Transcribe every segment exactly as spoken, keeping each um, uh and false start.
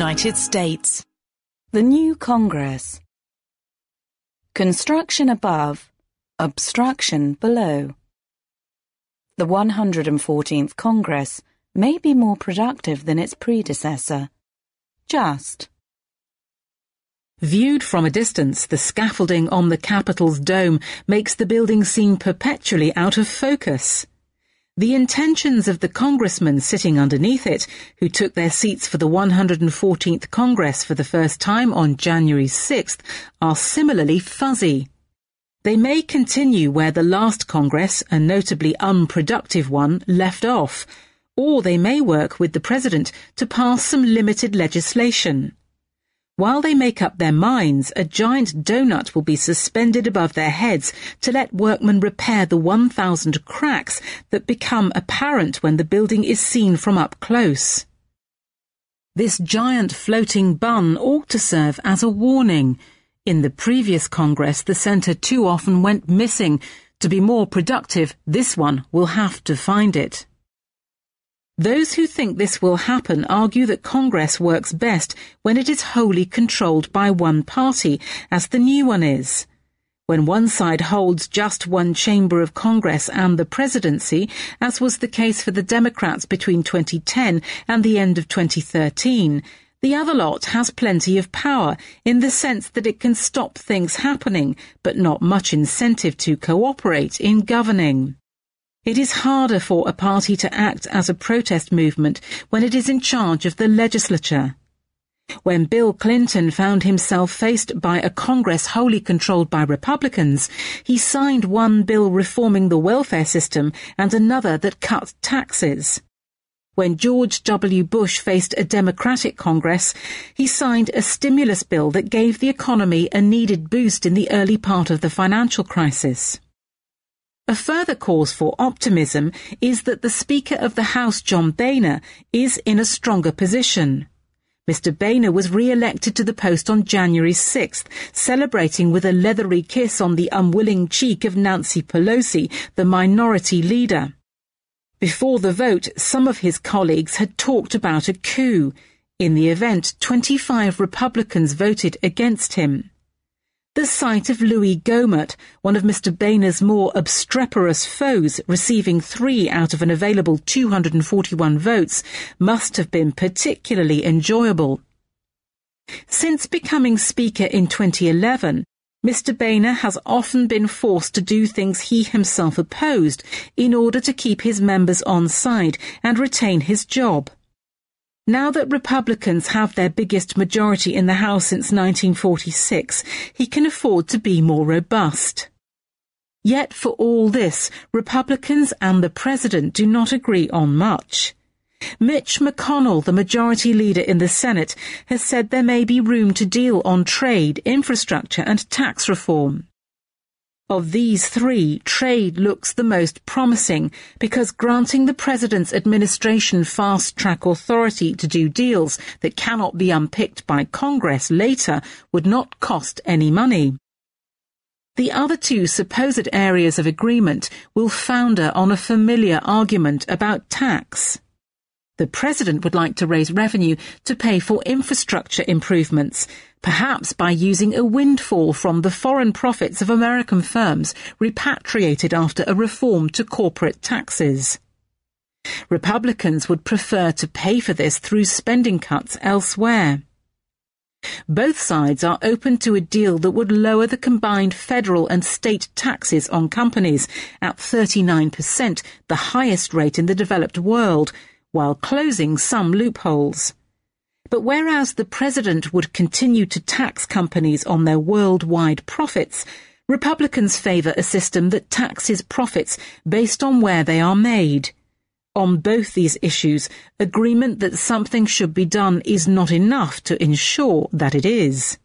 United States. The new Congress. Construction above, obstruction below. The one hundred fourteenth Congress may be more productive than its predecessor. Just. Viewed from a distance, the scaffolding on the Capitol's dome makes the building seem perpetually out of focus. The intentions of the congressmen sitting underneath it, who took their seats for the one hundred fourteenth Congress for the first time on January sixth, are similarly fuzzy. They may continue where the last Congress, a notably unproductive one, left off, or they may work with the President to pass some limited legislation. While they make up their minds, a giant donut will be suspended above their heads to let workmen repair the one thousand cracks that become apparent when the building is seen from up close. This giant floating bun ought to serve as a warning. In the previous Congress, the centre too often went missing. To be more productive, this one will have to find it. Those who think this will happen argue that Congress works best when it is wholly controlled by one party, as the new one is. When one side holds just one chamber of Congress and the presidency, as was the case for the Democrats between twenty ten and the end of twenty thirteen, the other lot has plenty of power in the sense that it can stop things happening, but not much incentive to cooperate in governing. It is harder for a party to act as a protest movement when it is in charge of the legislature. When Bill Clinton found himself faced by a Congress wholly controlled by Republicans, he signed one bill reforming the welfare system and another that cut taxes. When George W. Bush faced a Democratic Congress, he signed a stimulus bill that gave the economy a needed boost in the early part of the financial crisis. A further cause for optimism is that the Speaker of the House, John Boehner, is in a stronger position. Mister Boehner was re-elected to the post on January sixth, celebrating with a leathery kiss on the unwilling cheek of Nancy Pelosi, the minority leader. Before the vote, some of his colleagues had talked about a coup. In the event, twenty-five Republicans voted against him. The sight of Louis Gohmert, one of Mister Boehner's more obstreperous foes, receiving three out of an available two hundred forty-one votes, must have been particularly enjoyable. Since becoming Speaker in twenty eleven, Mister Boehner has often been forced to do things he himself opposed in order to keep his members on side and retain his job. Now that Republicans have their biggest majority in the House since nineteen forty-six, he can afford to be more robust. Yet for all this, Republicans and the President do not agree on much. Mitch McConnell, the majority leader in the Senate, has said there may be room to deal on trade, infrastructure and tax reform. Of these three, trade looks the most promising because granting the President's administration fast-track authority to do deals that cannot be unpicked by Congress later would not cost any money. The other two supposed areas of agreement will founder on a familiar argument about tax. The President would like to raise revenue to pay for infrastructure improvements, perhaps by using a windfall from the foreign profits of American firms repatriated after a reform to corporate taxes. Republicans would prefer to pay for this through spending cuts elsewhere. Both sides are open to a deal that would lower the combined federal and state taxes on companies at thirty-nine percent, the highest rate in the developed world, while closing some loopholes. But whereas the President would continue to tax companies on their worldwide profits, Republicans favour a system that taxes profits based on where they are made. On both these issues, agreement that something should be done is not enough to ensure that it is.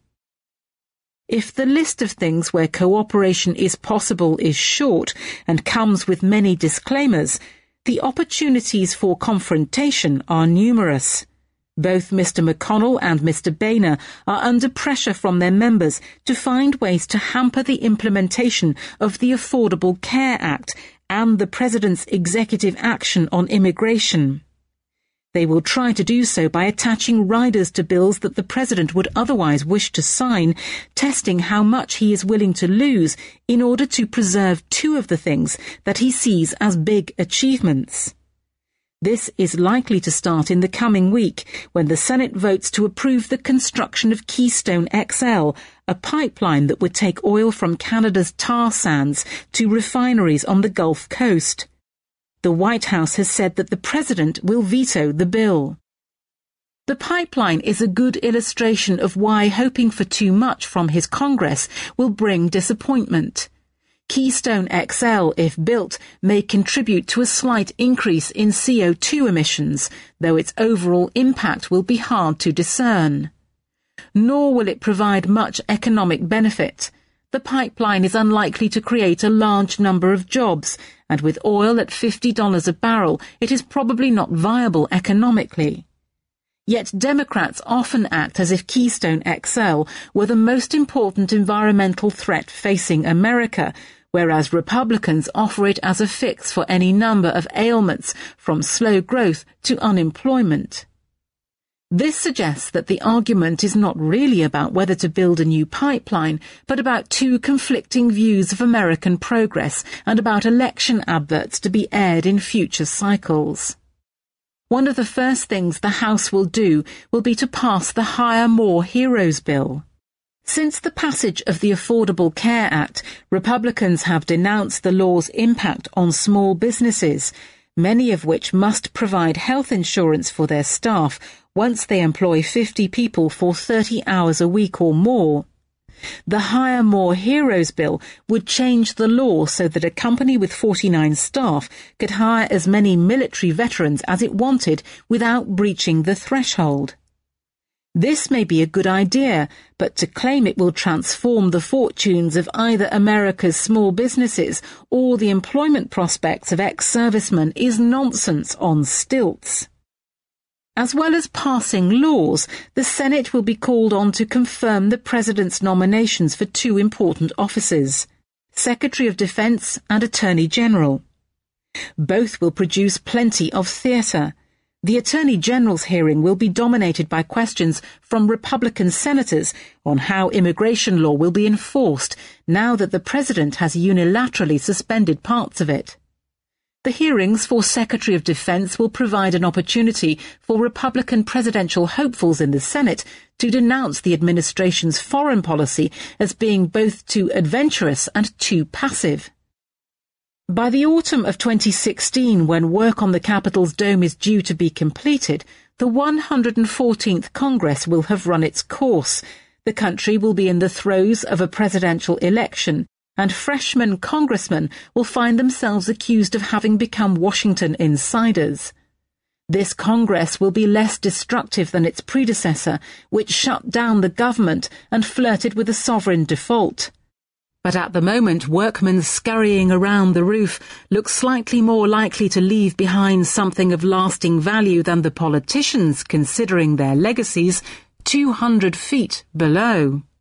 If the list of things where cooperation is possible is short and comes with many disclaimers, the opportunities for confrontation are numerous. Both Mister McConnell and Mister Boehner are under pressure from their members to find ways to hamper the implementation of the Affordable Care Act and the President's executive action on immigration. They will try to do so by attaching riders to bills that the president would otherwise wish to sign, testing how much he is willing to lose in order to preserve two of the things that he sees as big achievements. This is likely to start in the coming week when the Senate votes to approve the construction of Keystone X L, a pipeline that would take oil from Canada's tar sands to refineries on the Gulf Coast. The White House has said that the president will veto the bill. The pipeline is a good illustration of why hoping for too much from his Congress will bring disappointment. Keystone X L, if built, may contribute to a slight increase in C O two emissions, though its overall impact will be hard to discern. Nor will it provide much economic benefit. The pipeline is unlikely to create a large number of jobs, and with oil at fifty dollars a barrel, it is probably not viable economically. Yet Democrats often act as if Keystone X L were the most important environmental threat facing America, whereas Republicans offer it as a fix for any number of ailments, from slow growth to unemployment. This suggests that the argument is not really about whether to build a new pipeline, but about two conflicting views of American progress and about election adverts to be aired in future cycles. One of the first things the House will do will be to pass the Hire More Heroes bill. Since the passage of the Affordable Care Act, Republicans have denounced the law's impact on small businesses, many of which must provide health insurance for their staff once they employ fifty people for thirty hours a week or more. The Hire More Heroes bill would change the law so that a company with forty-nine staff could hire as many military veterans as it wanted without breaching the threshold. This may be a good idea, but to claim it will transform the fortunes of either America's small businesses or the employment prospects of ex-servicemen is nonsense on stilts. As well as passing laws, the Senate will be called on to confirm the President's nominations for two important offices, Secretary of Defense and Attorney General. Both will produce plenty of theatre. The Attorney General's hearing will be dominated by questions from Republican senators on how immigration law will be enforced now that the President has unilaterally suspended parts of it. The hearings for Secretary of Defense will provide an opportunity for Republican presidential hopefuls in the Senate to denounce the administration's foreign policy as being both too adventurous and too passive. By the autumn of twenty sixteen, when work on the Capitol's dome is due to be completed, the one hundred fourteenth Congress will have run its course. The country will be in the throes of a presidential election, and freshman congressmen will find themselves accused of having become Washington insiders. This Congress will be less destructive than its predecessor, which shut down the government and flirted with a sovereign default. But at the moment, workmen scurrying around the roof look slightly more likely to leave behind something of lasting value than the politicians, considering their legacies, two hundred feet below.